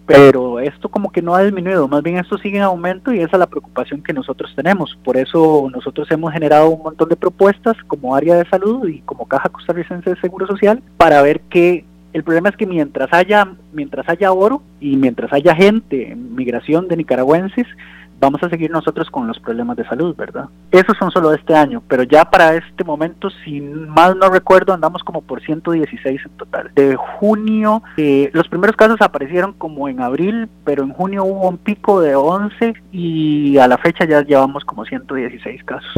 pero esto como que no ha disminuido, más bien esto sigue en aumento y esa es la preocupación que nosotros tenemos. Por eso nosotros hemos generado un montón de propuestas como área de salud y como Caja Costarricense de Seguro Social para ver que el problema es que mientras haya oro y mientras haya gente, migración de nicaragüenses, vamos a seguir nosotros con los problemas de salud, ¿verdad? Esos son solo de este año, pero ya para este momento, si mal no recuerdo, andamos como por 116 en total. De junio, los primeros casos aparecieron como en abril, pero en junio hubo un pico de 11 y a la fecha ya llevamos como 116 casos.